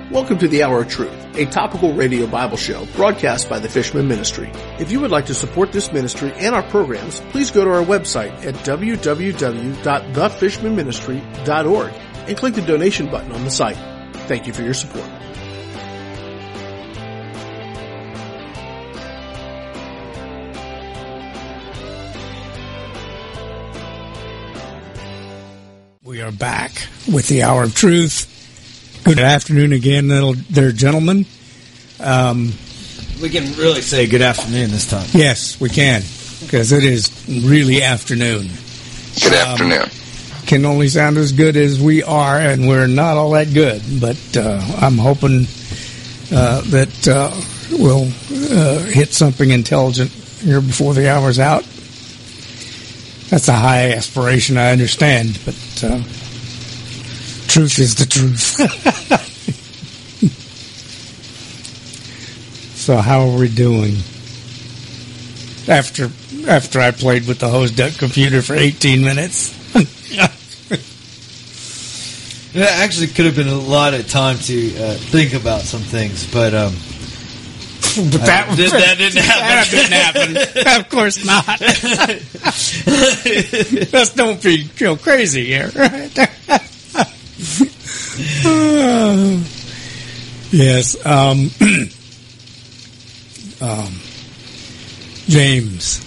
Welcome to the Hour of Truth, a topical radio Bible show broadcast by the Fishman Ministry. If you would like to support this ministry and our programs, please go to our website at www.thefishmanministry.org and click the donation button on the site. Thank you for your support. We are back with the Hour of Truth. Good afternoon again, there, gentlemen. We can really say good afternoon this time. Yes, we can, because it is really afternoon. Good afternoon. Can only sound as good as we are, and we're not all that good. But I'm hoping that we'll hit something intelligent here before the hour's out. That's a high aspiration, I understand, but truth is the truth. So how are we doing? After I played with the hosed up computer for 18 minutes. It actually could have been a lot of time to think about some things, but that didn't happen. Of course not. Just don't be crazy here. Yes. James.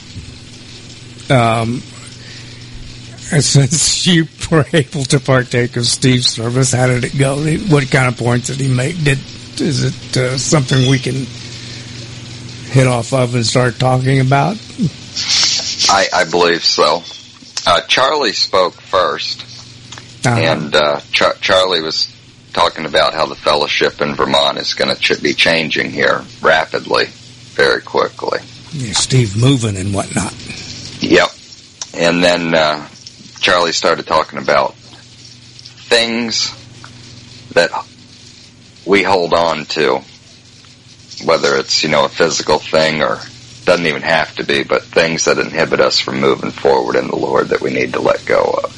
Since you were able to partake of Steve's service, how did it go? What kind of points did he make? Is it something we can hit off of and start talking about? I believe so. Charlie spoke first, and Charlie was talking about how the fellowship in Vermont is going to be changing here rapidly, very quickly. Yeah, Steve moving and whatnot. Yep. And then Charlie started talking about things that we hold on to, whether it's, a physical thing or doesn't even have to be, but things that inhibit us from moving forward in the Lord that we need to let go of.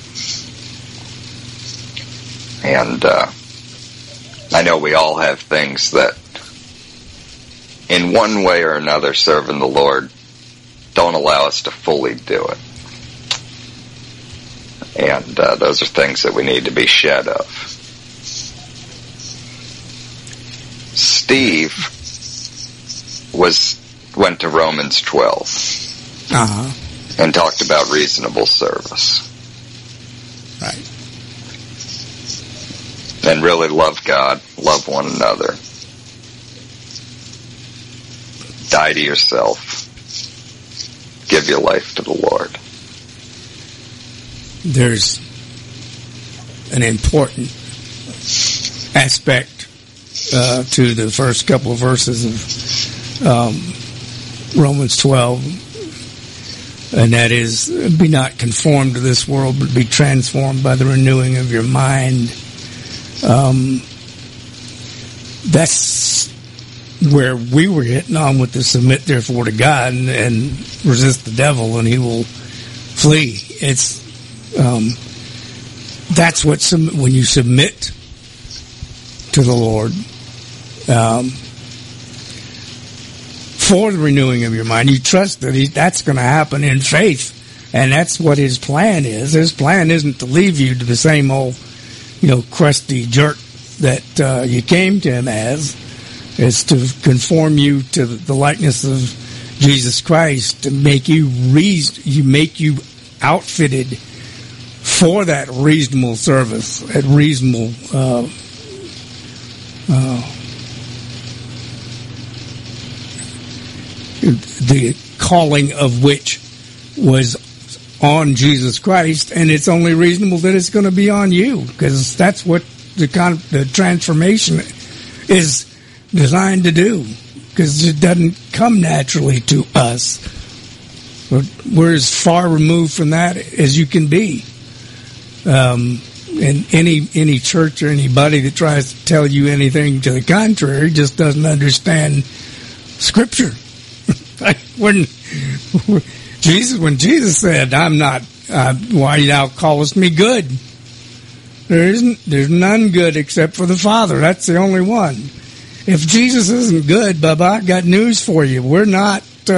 And I know we all have things that, in one way or another, serving the Lord, don't allow us to fully do it. And those are things that we need to be shed of. Steve went to Romans 12 and talked about reasonable service. Right. And really love God, love one another. Die to yourself. Give your life to the Lord. There's an important aspect to the first couple of verses of Romans 12, and that is, be not conformed to this world, but be transformed by the renewing of your mind. That's where we were hitting on with the submit therefore to God and resist the devil and he will flee. It's that's what when you submit to the Lord for the renewing of your mind, you trust that that's going to happen in faith, and that's what his plan is. His plan isn't to leave you to the same old crusty jerk that you came to him as. It's to conform you to the likeness of Jesus Christ, to make you outfitted for that reasonable service, that reasonable the calling of which was on Jesus Christ, and it's only reasonable that it's going to be on you, because that's what the transformation is designed to do, because it doesn't come naturally to us. We're as far removed from that as you can be. And any church or anybody that tries to tell you anything to the contrary just doesn't understand Scripture. When Jesus said, "I'm not, why thou callest me good?" There's none good except for the Father. That's the only one. If Jesus isn't good, Bubba, I got news for you. We're not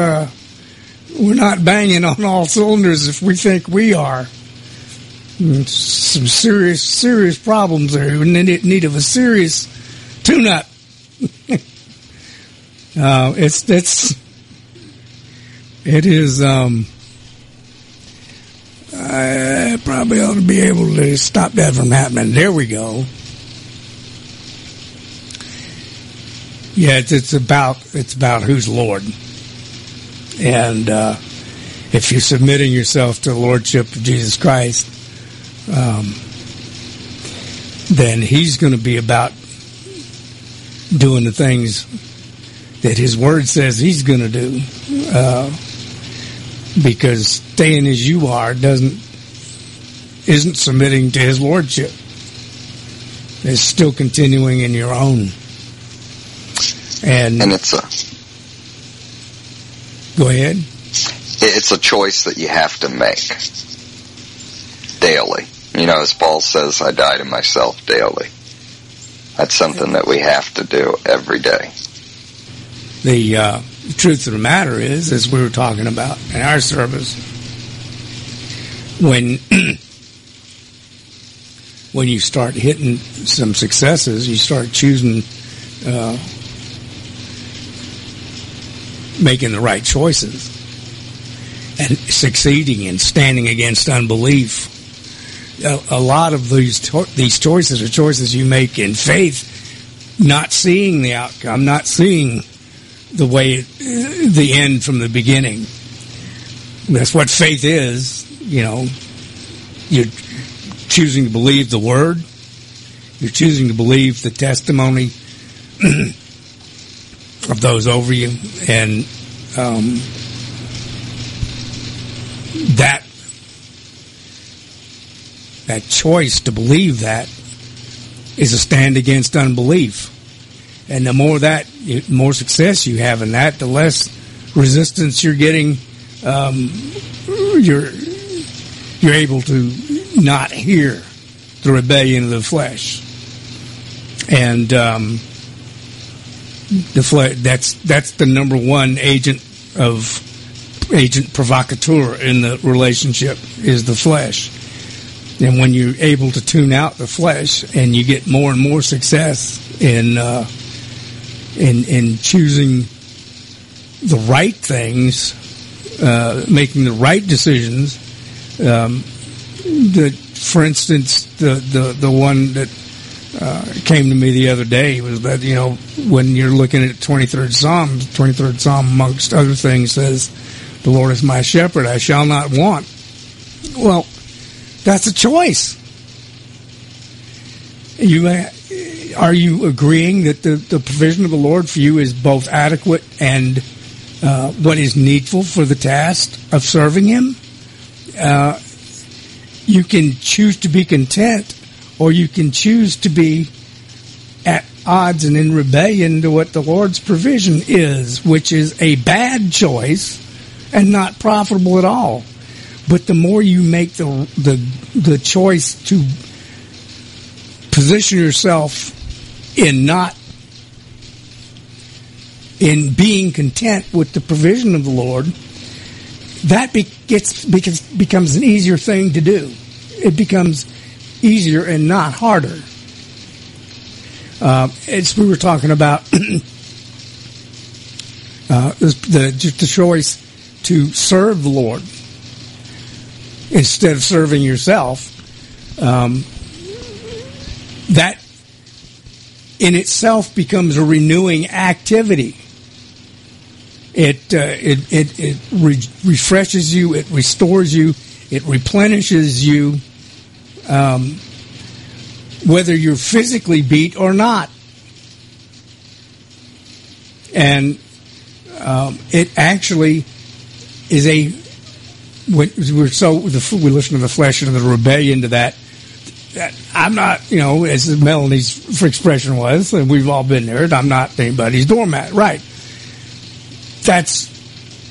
banging on all cylinders if we think we are. Some serious problems there. We need of a serious tune-up. It is. I probably ought to be able to stop that from happening. There we go. Yeah, it's about who's Lord, and if you're submitting yourself to the Lordship of Jesus Christ, then He's going to be about doing the things that His Word says He's going to do. Because staying as you are isn't submitting to His Lordship. It's still continuing in your own. And it's go ahead. It's a choice that you have to make daily. You know, as Paul says, I die to myself daily. That's something that we have to do every day. The truth of the matter is, as we were talking about in our service, when you start hitting some successes, you start choosing, making the right choices and succeeding and standing against unbelief. A lot of these choices are choices you make in faith, not seeing the outcome, not seeing the end from the beginning. That's what faith is. You know, you're choosing to believe the Word. You're choosing to believe the testimony of those over you, and that choice to believe that is a stand against unbelief. And the more success you have in that, the less resistance you're getting. You're able to not hear the rebellion of the flesh, and the flesh. That's the number one agent provocateur in the relationship is the flesh. And when you're able to tune out the flesh, and you get more and more success in choosing the right things, making the right decisions. For instance, the one that came to me the other day was that, you know, when you're looking at 23rd Psalm, amongst other things, says, "The Lord is my shepherd; I shall not want." Well, that's a choice. Are you agreeing that the provision of the Lord for you is both adequate and what is needful for the task of serving Him? You can choose to be content, or you can choose to be at odds and in rebellion to what the Lord's provision is, which is a bad choice and not profitable at all. But the more you make the choice to position yourself in being content with the provision of the Lord, that becomes an easier thing to do. It becomes easier and not harder. As we were talking about the choice to serve the Lord instead of serving yourself, that in itself becomes a renewing activity. It refreshes you, it restores you, it replenishes you, whether you're physically beat or not. And it actually is we listen to the flesh and the rebellion to that. I'm not, as Melanie's expression was, and we've all been there, I'm not anybody's doormat, right? That's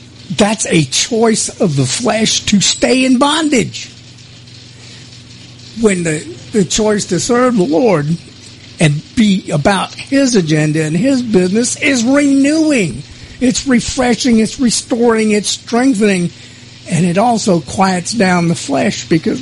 a choice of the flesh to stay in bondage. when the choice to serve the Lord and be about His agenda and His business is renewing. It's refreshing, it's restoring, it's strengthening, and it also quiets down the flesh because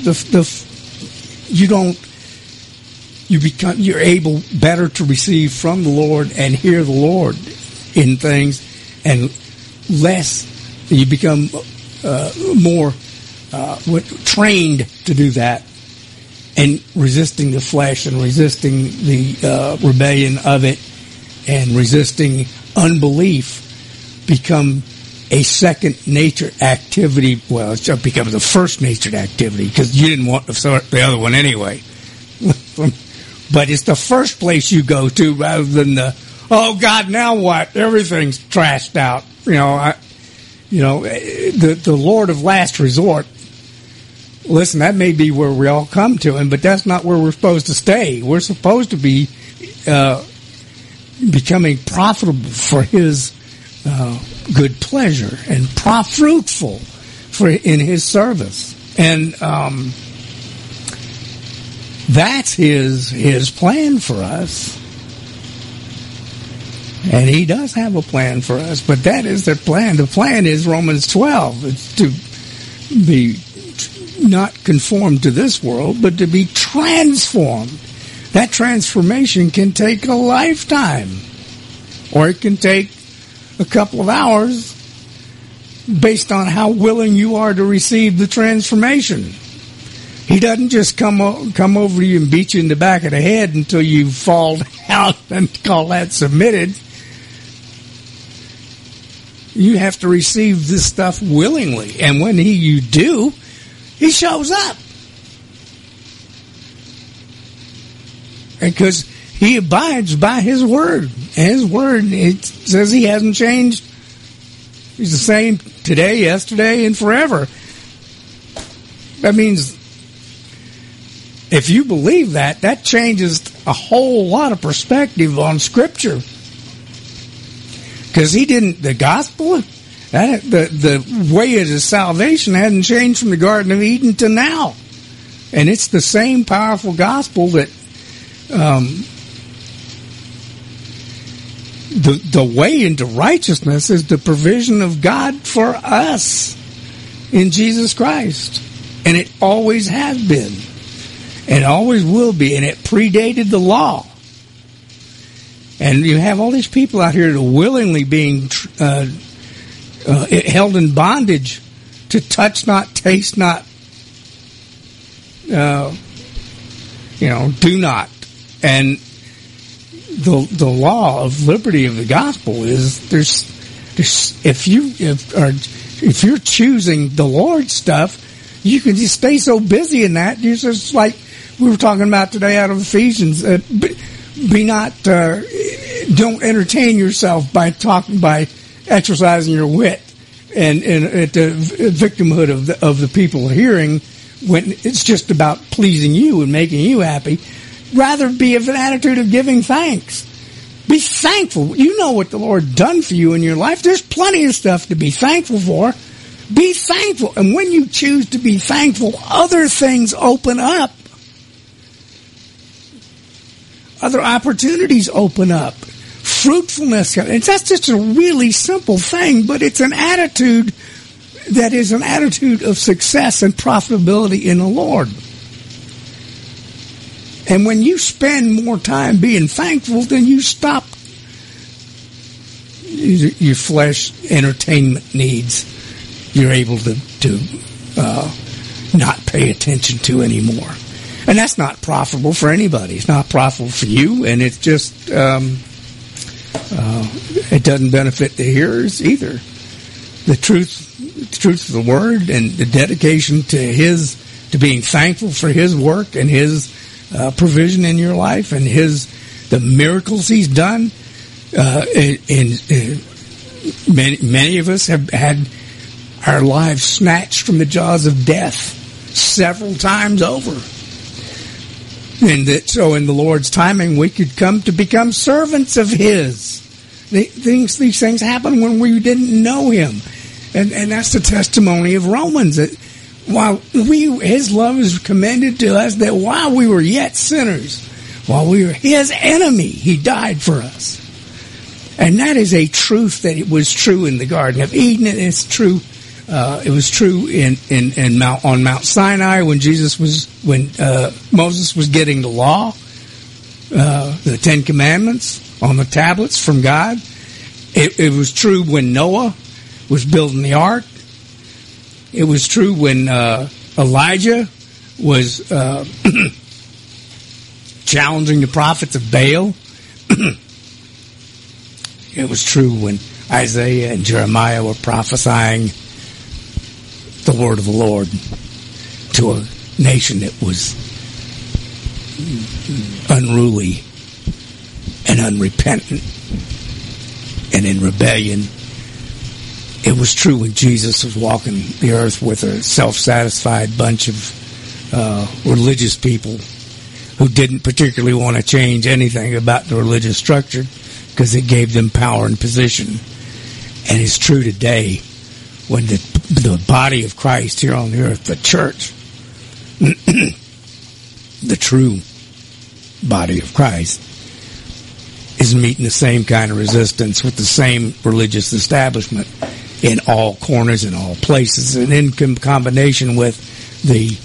you're able better to receive from the Lord and hear the Lord in things, and less you become more trained to do that, and resisting the flesh and resisting the rebellion of it and resisting unbelief become a second nature activity. Well, it becomes a first nature activity because you didn't want the other one anyway. But it's the first place you go to rather than oh God, now what? Everything's trashed out. The Lord of last resort. Listen, that may be where we all come to Him, but that's not where we're supposed to stay. We're supposed to be becoming profitable for His good pleasure and fruitful in His service, and that's His plan for us. And He does have a plan for us, but that is the plan. The plan is Romans 12. It's to be not conformed to this world, but to be transformed. That transformation can take a lifetime, or it can take a couple of hours based on how willing you are to receive the transformation. He doesn't just come over to you and beat you in the back of the head until you fall down and call that submitted. You have to receive this stuff willingly. And when you do, He shows up. Because He abides by His word. And His word, it says He hasn't changed. He's the same today, yesterday, and forever. That means if you believe that, that changes a whole lot of perspective on Scripture. Because the gospel, the way of His salvation hadn't changed from the Garden of Eden to now. And it's the same powerful gospel that the way into righteousness is the provision of God for us in Jesus Christ. And it always has been. And always will be. And it predated the law. And you have all these people out here that are willingly being held in bondage to touch not, taste not, do not. And the law of liberty of the gospel is if you're choosing the Lord's stuff, you can just stay so busy in that. You're just like we were talking about today out of Ephesians. Don't entertain yourself by exercising your wit and the victimhood of the people hearing when it's just about pleasing you and making you happy. Rather be of an attitude of giving thanks. Be thankful. You know what the Lord done for you in your life. There's plenty of stuff to be thankful for. Be thankful. And when you choose to be thankful, other things open up. Other opportunities open up. Fruitfulness. And that's just a really simple thing, but it's an attitude that is an attitude of success and profitability in the Lord. And when you spend more time being thankful, then you stop your flesh entertainment needs. You're able to not pay attention to anymore. And that's not profitable for anybody. It's not profitable for you, and it's just it doesn't benefit the hearers either. The truth of the Word and the dedication to being thankful for His work and His provision in your life and the miracles He's done. Many of us have had our lives snatched from the jaws of death several times over. And so in the Lord's timing, we could come to become servants of His. These things happen when we didn't know Him. And that's the testimony of Romans. That His love is commended to us that while we were yet sinners, while we were His enemy, He died for us. And that is a truth that it was true in the Garden of Eden. It's true. It was true on Mount Sinai when Moses was getting the law, the 10 Commandments on the tablets from God. It was true when Noah was building the ark. It was true when Elijah was challenging the prophets of Baal. It was true when Isaiah and Jeremiah were prophesying the word of the Lord to a nation that was unruly and unrepentant and in rebellion. It was true when Jesus was walking the earth with a self-satisfied bunch of religious people who didn't particularly want to change anything about the religious structure because it gave them power and position. And it's true today when the body of Christ here on the earth, the church, the true body of Christ, is meeting the same kind of resistance with the same religious establishment in all corners, in all places, and in combination with the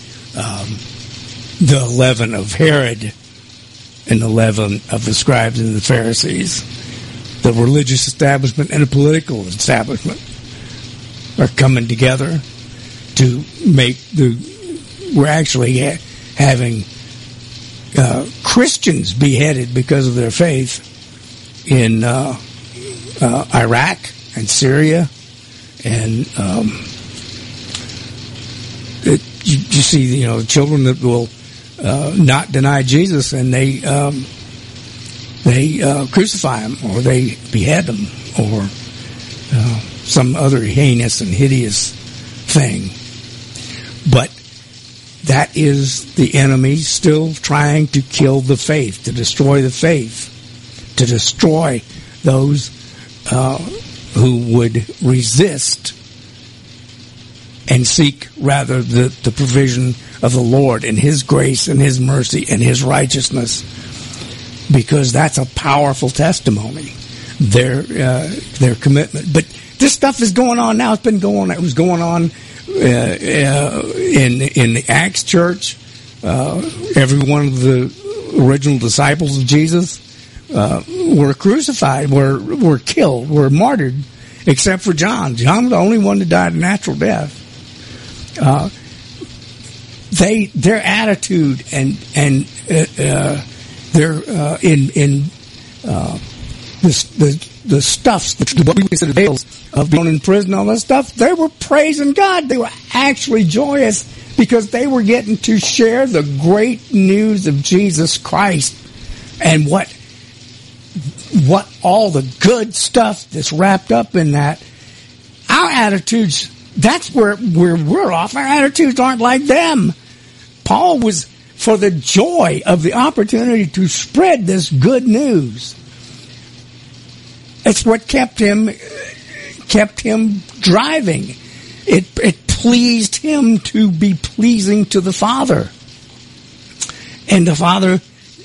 leaven of Herod and the leaven of the scribes and the Pharisees. The religious establishment and the political establishment are coming together to make we're actually having Christians beheaded because of their faith in Iraq and Syria, and you see, children that will not deny Jesus, and they crucify him, or they behead him, or some other heinous and hideous thing. But that is the enemy still trying to kill the faith, to destroy the faith, to destroy those who would resist and seek rather the provision of the Lord and His grace and His mercy and His righteousness, because that's a powerful testimony, their commitment. But this stuff is going on now. It's been going on. It was going on in the Acts church. Every one of the original disciples of Jesus were crucified, were killed, were martyred, except for John. John was the only one that died a natural death. Their attitude and their the stuffs, what we consider tales of being in prison, all that stuff, they were praising God. They were actually joyous because they were getting to share the great news of Jesus Christ and what all the good stuff that's wrapped up in that. Our attitudes, that's where we're off. Our attitudes aren't like them. Paul was for the joy of the opportunity to spread this good news. It's what kept him driving. It pleased him to be pleasing to the Father. And the Father,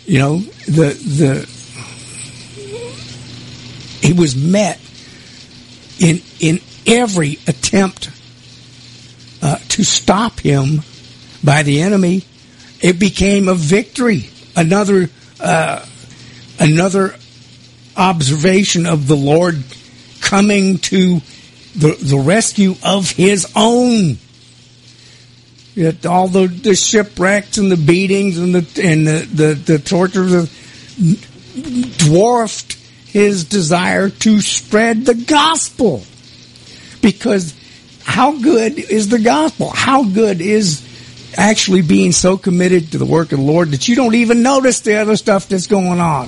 he was met in every attempt to stop him by the enemy. It became a victory. Another observation of the Lord coming to the rescue of His own. All the shipwrecks and the beatings and the tortures dwarfed His desire to spread the gospel. Because how good is the gospel? How good is actually being so committed to the work of the Lord that you don't even notice the other stuff that's going on?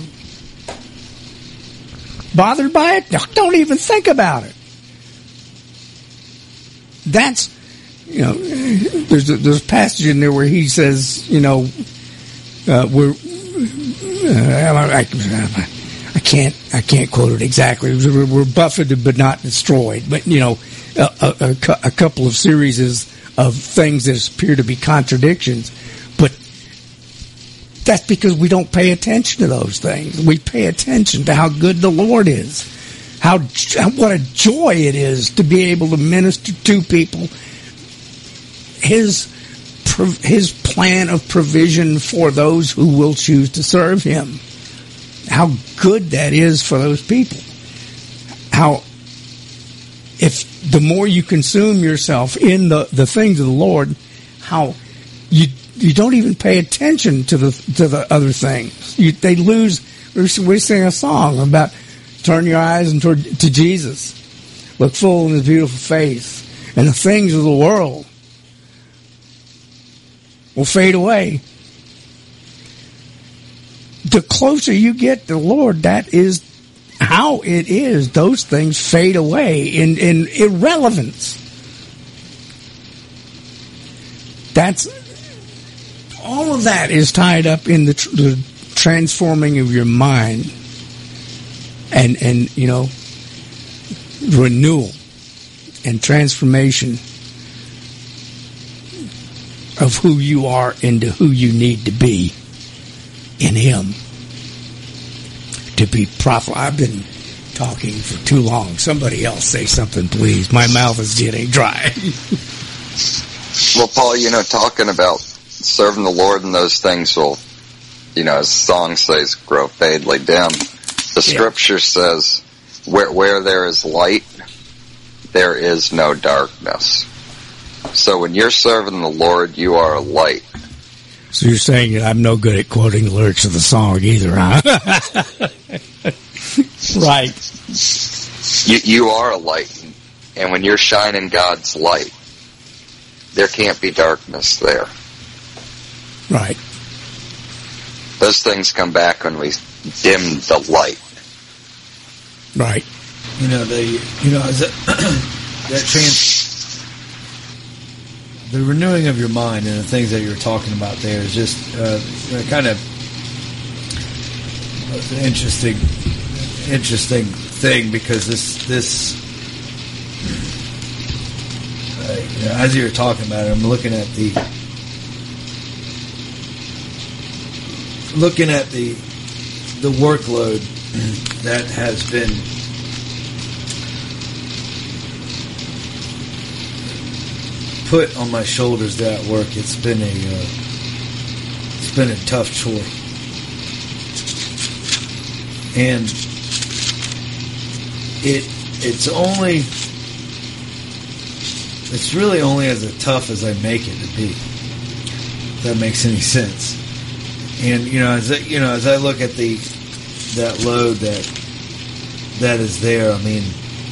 Bothered by it? Don't even think about it. That's, there's a passage in there where he says, I can't quote it exactly. We're buffeted but not destroyed. But a couple of series of things that appear to be contradictions, but that's because we don't pay attention to those things. We pay attention to how good the Lord is, what a joy it is to be able to minister to people. His plan of provision for those who will choose to serve Him. How good that is for those people. How, if the more you consume yourself in the things of the Lord, how you don't even pay attention to the other things. They lose. We sing a song about turn your eyes to Jesus, look full in His beautiful face, and the things of the world will fade away. The closer you get to the Lord, that is how it is. Those things fade away in irrelevance. That's all of that is tied up in the transforming of your mind and renewal and transformation of who you are into who you need to be in Him to be profitable. I've been talking for too long. Somebody else say something, please. My mouth is getting dry. Well, Paul, talking about serving the Lord and those things will, as the song says, grow fadely dim. The Scripture says, where there is light, there is no darkness. So when you're serving the Lord, you are a light. So you're saying that I'm no good at quoting the lyrics of the song either, huh? Right. You are a light. And when you're shining God's light, there can't be darkness there. Right. Those things come back when we dim the light. Right. The renewing of your mind and the things that you're talking about there is just kind of an interesting thing, because this as you're talking about it, I'm looking at the workload that has been put on my shoulders there at work. It's been a tough chore, and it's really only as tough as I make it to be. If that makes any sense. And as I look at that load that is there, I mean,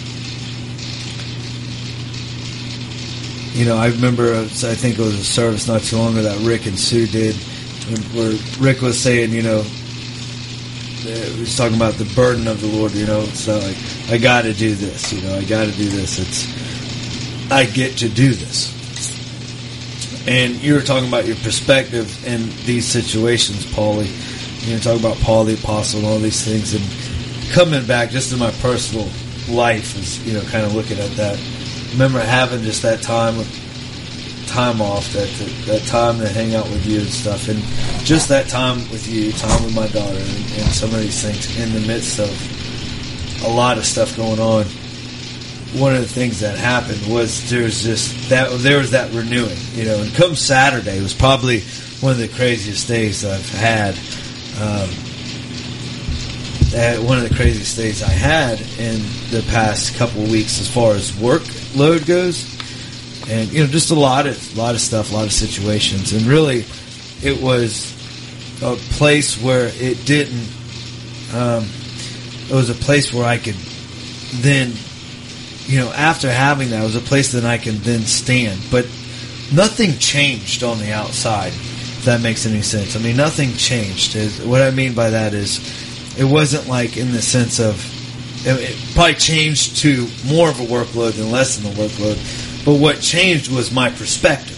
I remember, I think it was a service not too long ago that Rick and Sue did, where Rick was saying, he was talking about the burden of the Lord, it's not like, I got to do this, I got to do this. It's, I get to do this. And you were talking about your perspective in these situations, Paulie. Talking about Paul the Apostle and all these things, and coming back just in my personal life is, kind of looking at that. Remember having just that time off, that time to hang out with you and stuff, and just that time with you, time with my daughter, and some of these things in the midst of a lot of stuff going on. One of the things that happened was there was that renewing, and come Saturday was probably one of the craziest days I've had. One of the craziest days I had in the past couple of weeks as far as workload goes, and just a lot of stuff, a lot of situations, and really it was a place where it didn't. It was a place where I could then, after having that, it was a place that I can then stand. But nothing changed on the outside, if that makes any sense. I mean, nothing changed. What I mean by that is, it wasn't like in the sense of, it probably changed to more of a workload than less than a workload. But what changed was my perspective.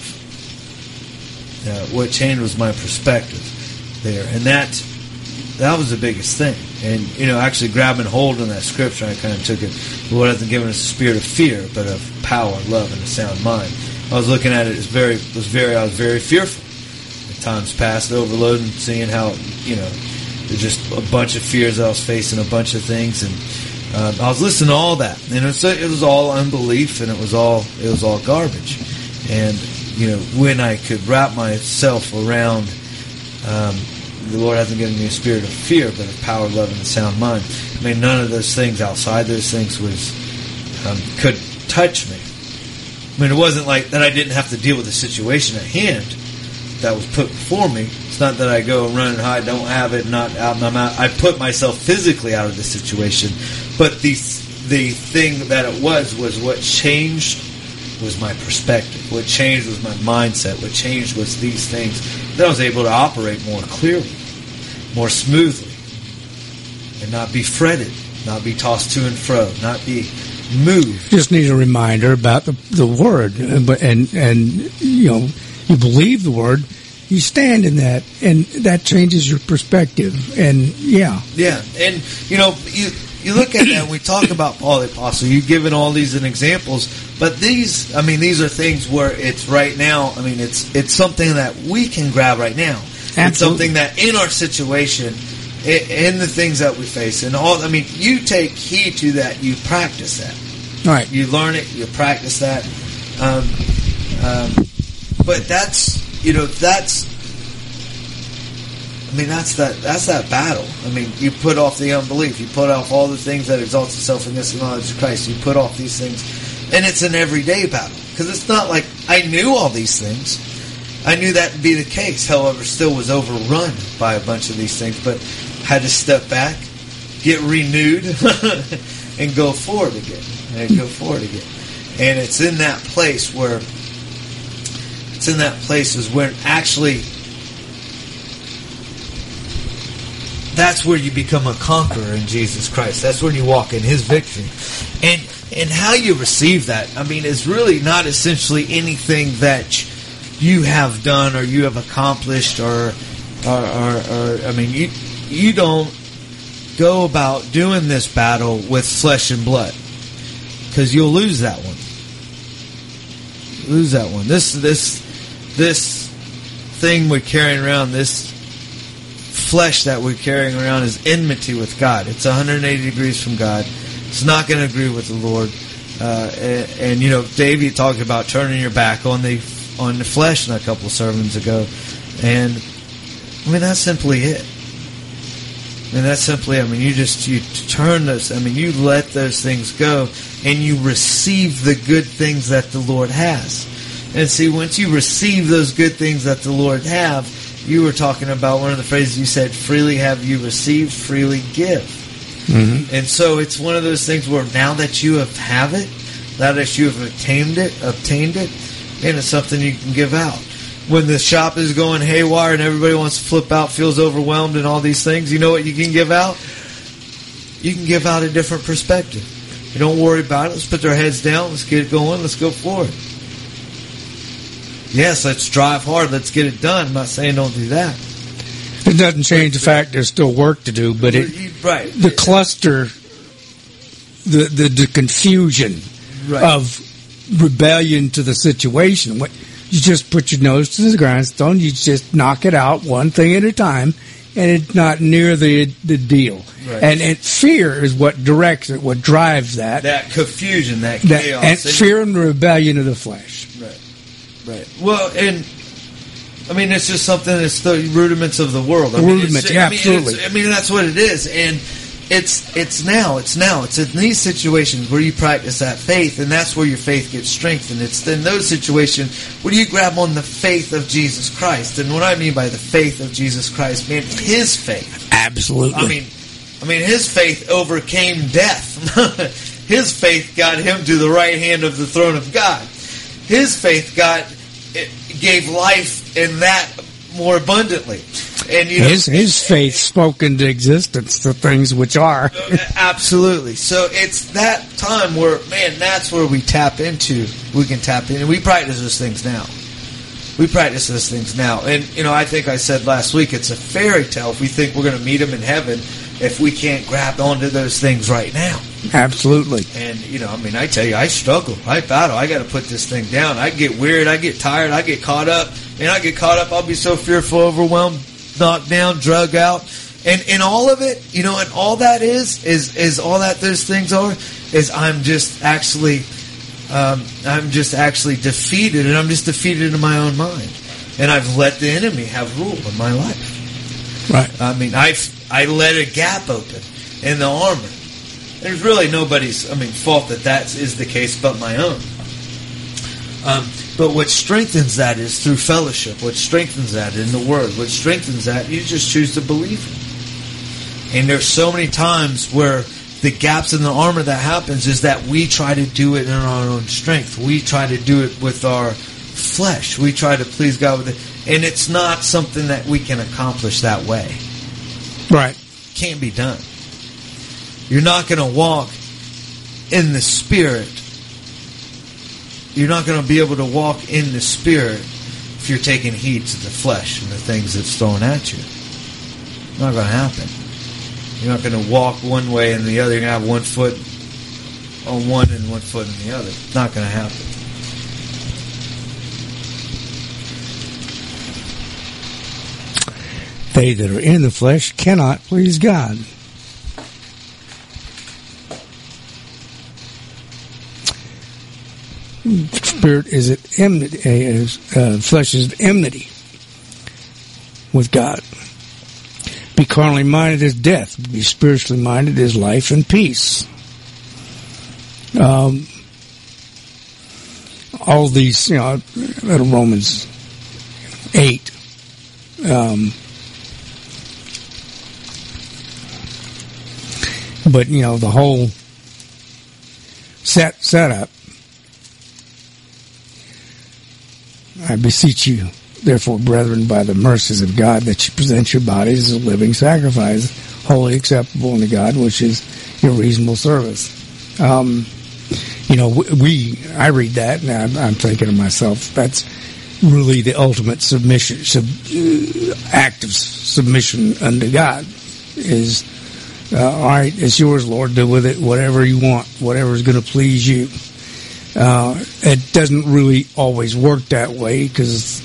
What changed was my perspective there. And that was the biggest thing. And, actually grabbing hold on that scripture, I kind of took it, the Lord hasn't given us a spirit of fear, but of power, love, and a sound mind. I was looking at it as I was very fearful. At times past, overloading, seeing how, there's just a bunch of fears I was facing, a bunch of things, and I was listening to all that, and it was all unbelief, and it was all garbage. And when I could wrap myself around, the Lord hasn't given me a spirit of fear, but of power, love, and a sound mind. I mean, none of those things outside those things could touch me. I mean, it wasn't like that I didn't have to deal with the situation at hand that was put before me. It's not that I go and run and hide, don't have it, not out, and I'm out. I put myself physically out of the situation. But the thing that it was what changed was my perspective. What changed was my mindset. What changed was these things. Then I was able to operate more clearly, more smoothly, and not be fretted, not be tossed to and fro, not be moved. Just need a reminder about the Word, and you believe the Word, you stand in that, and that changes your perspective. And yeah, and you look at that. And we talk about Paul the Apostle. You've given all these as examples, but these are things where it's right now. I mean, it's something that we can grab right now. Absolutely. It's something that in our situation, in the things that we face, and all. I mean, you take heed to that. You practice that. Right. You learn it. You practice that. But that's that battle. I mean, you put off the unbelief. You put off all the things that exalt itself against the knowledge of Christ. You put off these things. And it's an everyday battle. Because it's not like I knew all these things. I knew that to be the case. However, still was overrun by a bunch of these things. But had to step back, get renewed, and go forward again. And it's in that place where actually that's where you become a conqueror in Jesus Christ. That's when you walk in His victory. And how you receive that, I mean, is really not essentially anything that you have done or you have accomplished or I mean, you don't go about doing this battle with flesh and blood, because you'll lose that one. This thing we're carrying around, this flesh that we're carrying around, is enmity with God. It's 180 degrees from God. It's not going to agree with the Lord. And David talked about turning your back on the flesh in a couple of sermons ago. And I mean, that's simply it. You turn those. I mean, you let those things go, and you receive the good things that the Lord has. And see, once you receive those good things that the Lord have, you were talking about one of the phrases you said, freely have you received, freely give. Mm-hmm. And so it's one of those things where now that you have it, now that you have obtained it, and it's something you can give out. When the shop is going haywire and everybody wants to flip out, feels overwhelmed and all these things, you know what you can give out? You can give out a different perspective. You don't worry about it. Let's put our heads down. Let's get it going. Let's go forward. Yes, let's drive hard. Let's get it done. I'm not saying don't do that. It doesn't change the fact there's still work to do, but the cluster, the confusion of rebellion to the situation. You just put your nose to the grindstone. You just knock it out one thing at a time, and it's not near the deal. Right. And fear is what directs it, what drives that. That confusion, that chaos. And fear and rebellion of the flesh. Right. Well, and I mean, it's just something that's the rudiments of the world. Absolutely. I mean, that's what it is. And it's now. It's in these situations where you practice that faith, and that's where your faith gets strengthened. It's in those situations where you grab on the faith of Jesus Christ. And what I mean by the faith of Jesus Christ, man, His faith. Absolutely. I mean, His faith overcame death. His faith got Him to the right hand of the throne of God. His faith gave life in that more abundantly. And his faith spoke into existence the things which are. Absolutely. So it's that time where, man, that's where we tap into. We can tap in, and we practice those things now. And, I think I said last week, it's a fairy tale if we think we're going to meet Him in heaven if we can't grab onto those things right now. Absolutely. And, I mean, I tell you, I struggle. I battle. I got to put this thing down. I get weird. I get tired. I get caught up. And I get caught up. I'll be so fearful, overwhelmed, knocked down, drug out. And all of it, and all that is all that those things are, is I'm just actually defeated, and I'm just defeated in my own mind. And I've let the enemy have rule in my life. Right. I mean, I let a gap open in the armor. There's really nobody's, fault that is the case but my own. But what strengthens that is through fellowship. What strengthens that in the Word. What strengthens that, you just choose to believe it. And there's so many times where the gaps in the armor that happens is that we try to do it in our own strength. We try to do it with our flesh. We try to please God with it. And it's not something that we can accomplish that way. Right. Can't be done. You're not going to walk in the Spirit. You're not going to be able to walk in the Spirit if you're taking heed to the flesh and the things that's thrown at you. It's not going to happen. You're not going to walk one way and the other. You're going to have one foot on one and one foot on the other. It's not going to happen. They that are in the flesh cannot please God. Spirit is at enmity, flesh is at enmity with God. Be carnally minded is death. Be spiritually minded is life and peace. All these, Romans 8. But, the whole setup. I beseech you, therefore, brethren, by the mercies of God, that you present your bodies as a living sacrifice, wholly acceptable unto God, which is your reasonable service. I read that, and I'm thinking to myself, that's really the ultimate submission, act of submission unto God. Is, all right, it's yours, Lord, do with it whatever you want, whatever is going to please you. It doesn't really always work that way, because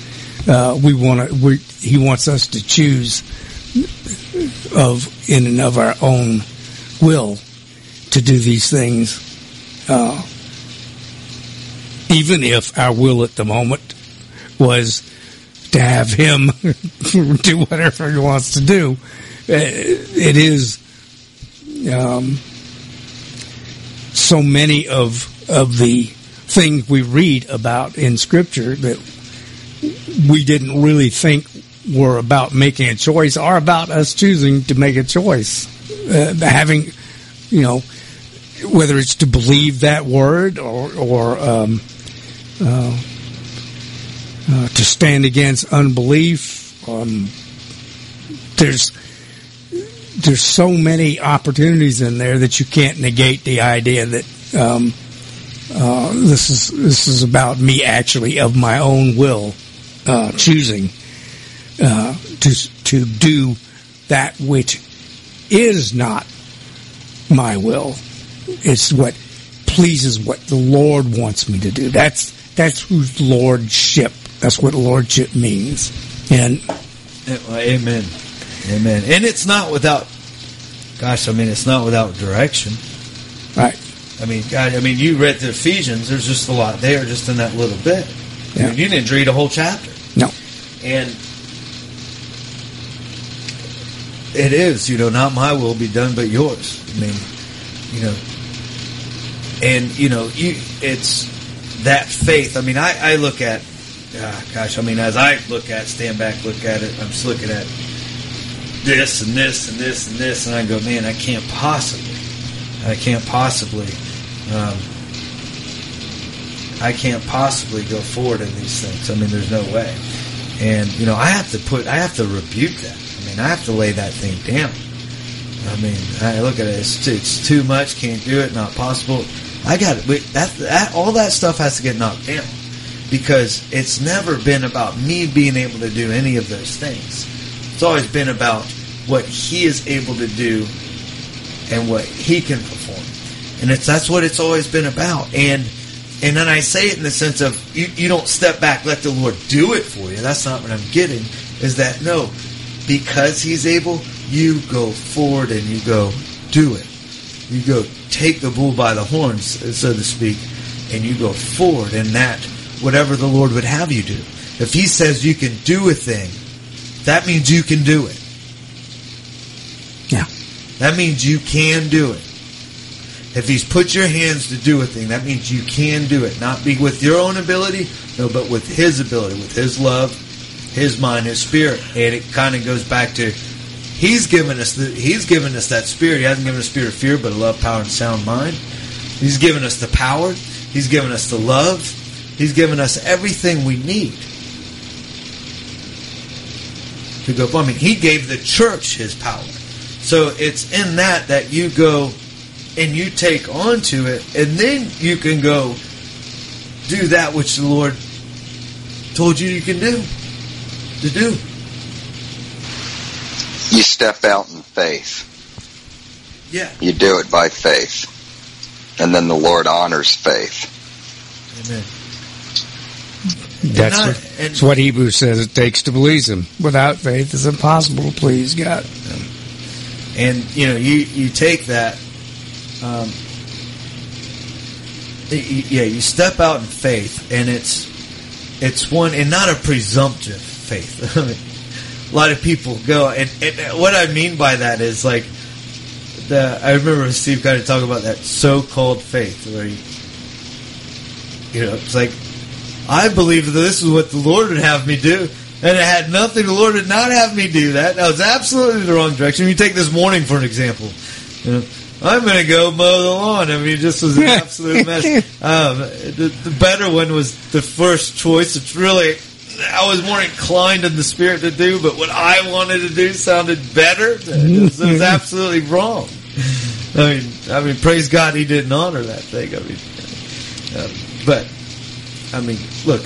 he wants us to choose in and of our own will to do these things, even if our will at the moment was to have him do whatever he wants to do. It is so many of the things we read about in Scripture that we didn't really think were about making a choice are about us choosing to make a choice. Having, whether it's to believe that word or to stand against unbelief. There's so many opportunities in there that you can't negate the idea that this is about me actually of my own will choosing to do that which is not my will. It's what pleases what the Lord wants me to do. That's whose lordship. That's what lordship means. And amen. Amen. And it's not without, it's not without direction. Right. You read the Ephesians. There's just a lot there, just in that little bit. Yeah. You didn't read a whole chapter. No. And it is, not my will be done, but yours. It's that faith. I look at, as I stand back, look at it, I'm just looking at this and this and this and this, and I go, man, I can't possibly go forward in these things. There's no way. And, I have to rebuke that. I have to lay that thing down. I look at it, it's too much, can't do it, not possible. All that stuff has to get knocked down, because it's never been about me being able to do any of those things. It's always been about what He is able to do and what He can perform. And that's what it's always been about. And then I say it in the sense of you don't step back, let the Lord do it for you. That's not what I'm getting. Is that no, because He's able, you go forward and you go do it. You go take the bull by the horns, so to speak, and you go forward in that, whatever the Lord would have you do. If He says you can do a thing, that means you can do it. Yeah. That means you can do it. If He's put your hands to do a thing, that means you can do it. Not be with your own ability, no, but with His ability, with His love, His mind, His Spirit. And it kind of goes back to He's given us that Spirit. He hasn't given us a spirit of fear, but a love, power, and sound mind. He's given us the power. He's given us the love. He's given us everything we need to go. I mean, He gave the church His power. So it's in that you go and you take on to it, and then you can go do that which the Lord told you can do. You step out in faith. Yeah. You do it by faith. And then the Lord honors faith. Amen. That's what Hebrews says it takes to please Him. Without faith, it's impossible to please God. And, you take that, you step out in faith, and it's one, and not a presumptive faith. I mean, a lot of people go, and what I mean by that is like, I remember Steve kind of talking about that so-called faith, where it's like, I believe that this is what the Lord would have me do, and it had nothing. The Lord did not have me do that. That was absolutely the wrong direction. You take this morning for an example. I'm going to go mow the lawn. I mean, it just was an absolute mess. The better one was the first choice. It's really, I was more inclined in the Spirit to do, but what I wanted to do sounded better. It was absolutely wrong. I mean, praise God, He didn't honor that thing. Look.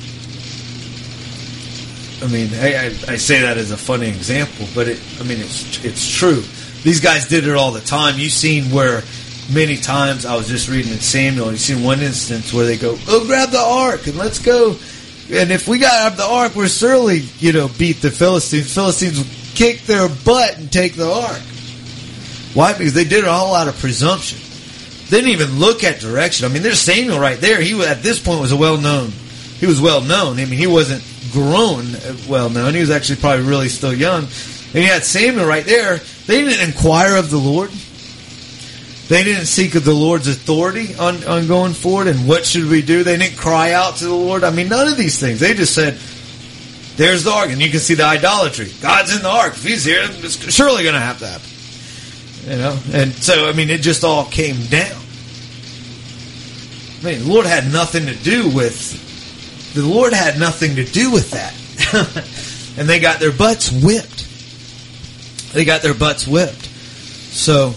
I say that as a funny example, but it's true. These guys did it all the time. You've seen where many times, I was just reading in Samuel, and you've seen one instance where they go grab the ark and let's go. And if we got the ark, we're certainly, beat the Philistines. Philistines will kick their butt and take the ark. Why? Because they did it all out of presumption. They didn't even look at direction. I mean, there's Samuel right there. He, at this point, was well-known. He was well-known. I mean, he wasn't grown well-known. He was actually probably really still young. And you had Samuel right there. They didn't inquire of the Lord. They didn't seek of the Lord's authority on going forward and what should we do. They didn't cry out to the Lord. I mean, none of these things. They just said, there's the ark. And you can see the idolatry. God's in the ark. If He's here, it's surely going to have to happen. And so, it just all came down. The Lord had nothing to do with that. And they got their butts whipped. So,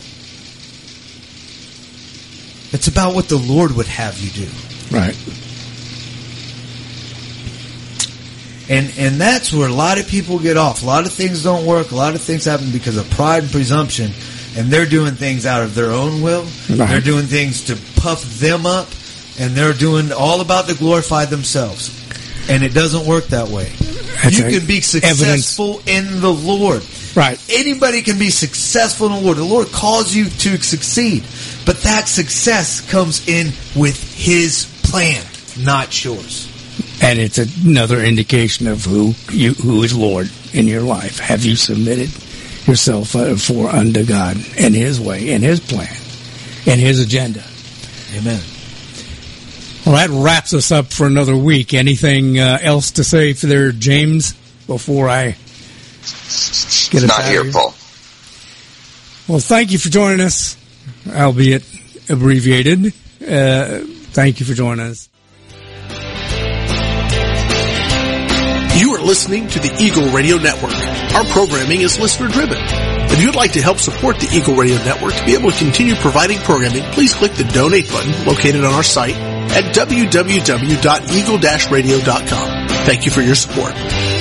it's about what the Lord would have you do. Right. And that's where a lot of people get off. A lot of things don't work. A lot of things happen because of pride and presumption. And they're doing things out of their own will. Right. They're doing things to puff them up. And they're doing all about to glorify themselves. And it doesn't work that way. You can be successful in the Lord. Right. Anybody can be successful in the Lord. The Lord calls you to succeed. But that success comes in with His plan, not yours. And it's another indication of who is Lord in your life. Have you submitted yourself unto God and His way and His plan and His agenda? Amen. Well, that wraps us up for another week. Anything else to say for there, James, before I get us out of here? Not here, Paul. Well, thank you for joining us, albeit abbreviated. Thank you for joining us. You are listening to the Eagle Radio Network. Our programming is listener-driven. If you'd like to help support the Eagle Radio Network to be able to continue providing programming, please click the donate button located on our site at www.eagle-radio.com. Thank you for your support.